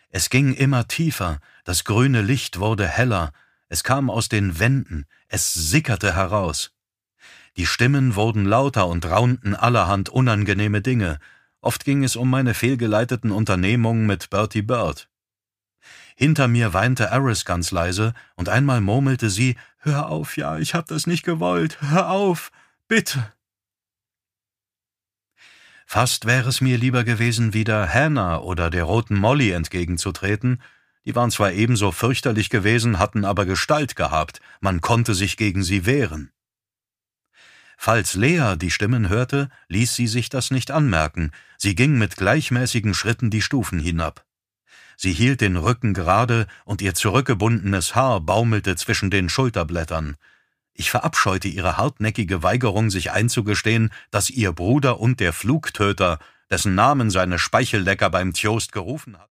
Es ging immer tiefer, das grüne Licht wurde heller, es kam aus den Wänden, es sickerte heraus. Die Stimmen wurden lauter und raunten allerhand unangenehme Dinge. Oft ging es um meine fehlgeleiteten Unternehmungen mit Bertie Bird. Hinter mir weinte Eris ganz leise, und einmal murmelte sie: »Hör auf, ja, ich hab das nicht gewollt, hör auf, bitte!« Fast wäre es mir lieber gewesen, wieder Hannah oder der roten Molly entgegenzutreten. Die waren zwar ebenso fürchterlich gewesen, hatten aber Gestalt gehabt, man konnte sich gegen sie wehren. Falls Lea die Stimmen hörte, ließ sie sich das nicht anmerken, sie ging mit gleichmäßigen Schritten die Stufen hinab. Sie hielt den Rücken gerade, und ihr zurückgebundenes Haar baumelte zwischen den Schulterblättern. Ich verabscheute ihre hartnäckige Weigerung, sich einzugestehen, dass ihr Bruder und der Flugtöter, dessen Namen seine Speichellecker beim Tjost gerufen hat,